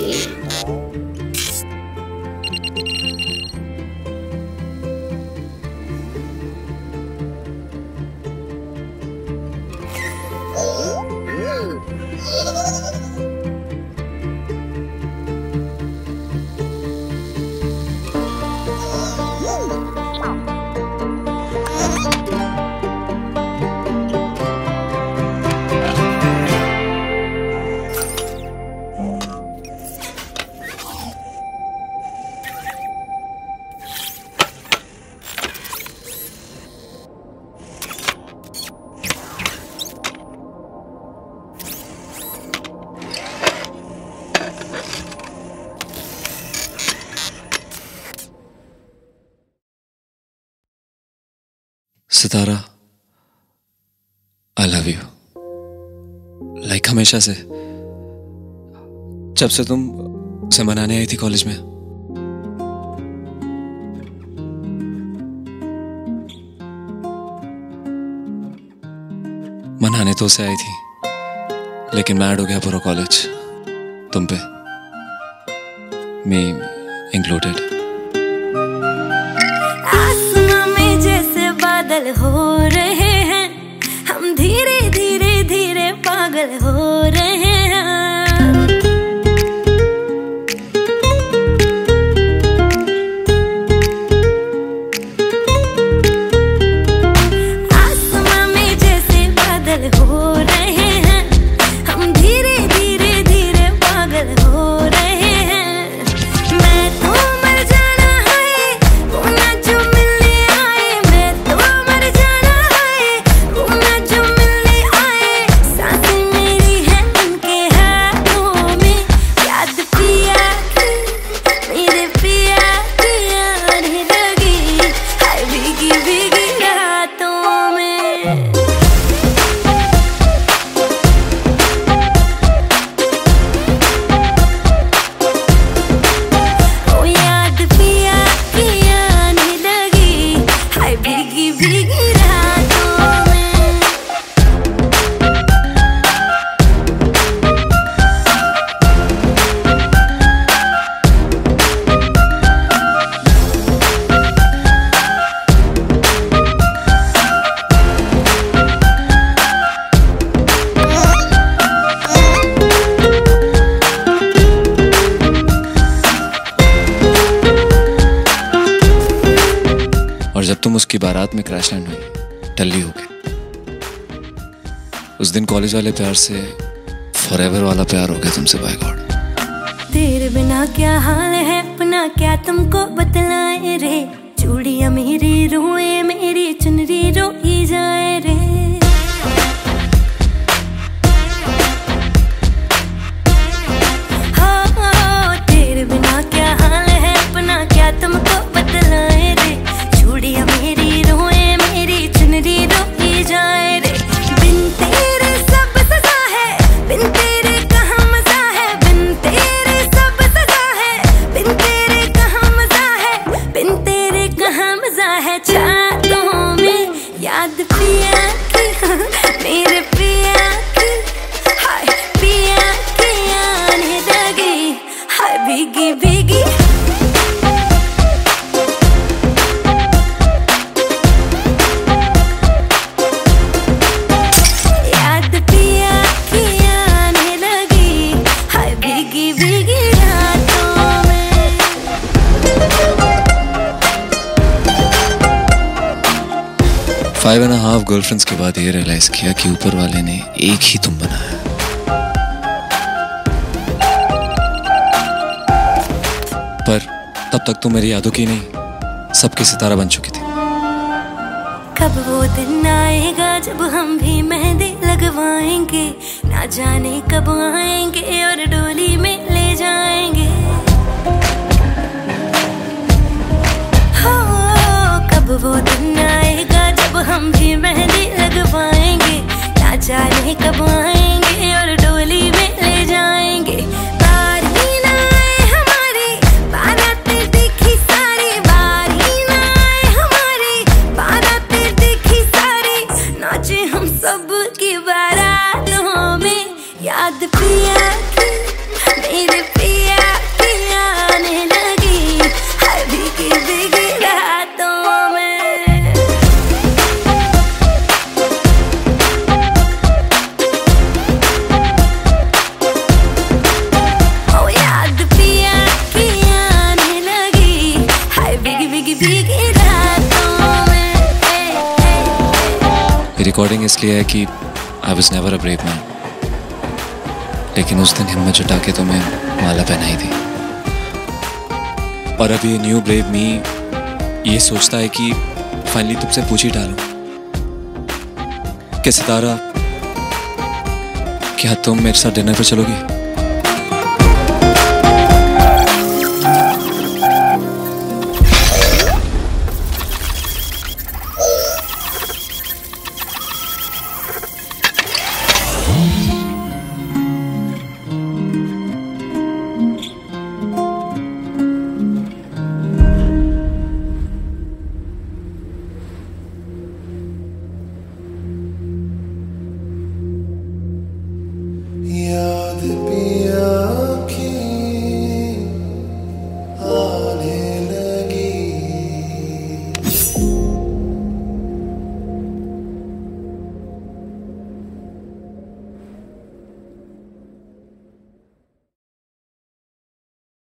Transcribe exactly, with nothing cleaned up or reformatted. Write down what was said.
Sitara, I love you. Like हमेशा से, जब से तुम से मनाने आई थी कॉलेज में। मनाने तो उसे आई थी, लेकिन मैं ऐड हो गया पूरा कॉलेज तुम पे, मी इंक्लूडेड। पागल हो रहे हैं हम, धीरे धीरे धीरे पागल हो रहे हैं। आसमां में जैसे बादल हो रहे हैं हम, धीरे धीरे धीरे पागल हो रहे हैं। मैं तो मर जाना है वो ना जो मिलने आए, मैं तो और जब तुम उसकी बारात में क्रैश लैंड हुई, टल्ली हो गई। उस दिन कॉलेज वाले प्यार से फॉरएवर वाला प्यार हो गया तुमसे, बाय गॉड। तेरे बिना क्या हाल है अपना, क्या तुमको बतलाए रे। चूड़ियां मेरी रोए, मेरी चुनरी रोई जाए रे। हो, हो, तेरे बिना क्या हाल है अपना, क्या तुमको बतलाए रे। चूड़ियां मेरी रोए, मेरी चुनरी रोई जाए रे। बिन तेरे सब सजा है, बिन तेरे कहाँ मजा है। बिन तेरे सब सजा है, बिन तेरे कहाँ मजा है। बिन तेरे कहाँ मजा है। छातों में याद पिया की, मेरे पिया की, हाय पिया की आने लगी, हाय भीगी भीगी। फाइव एंड हाफ गर्लफ्रेंड्स के बाद ये रियलाइज किया कि ऊपर वाले ने एक ही तुम बनाया। पर तब तक तुम मेरी यादों की नहीं, सबकी सितारा बन चुकी थी। कब वो दिन आएगा जब हम भी मेहंदी लगवाएंगे, ना जाने कब आएंगे और डोली में ले जाएंगे। हो, कब वो दिन आएगा जब हम भी मेहंदी लगवाएंगे, ना जाने कब आएंगे और डोली में ले जाएंगे। बारी ना आए हमारी बारातें देखी सारी, बारी ना आए हमारी बारातें देखी सारी। नाचे हम सब की बारातों में, याद पिया की, मेरे पिया रिकॉर्डिंग इसलिए है कि I was never a brave man, लेकिन उस दिन हिम्मत जुटा के तुम्हें माला पहनाई थी। और अभी ये न्यू ब्रेव मी ये सोचता है कि फाइनली तुमसे पूछ ही डालूं कि सितारा, क्या तुम मेरे साथ डिनर पर चलोगी?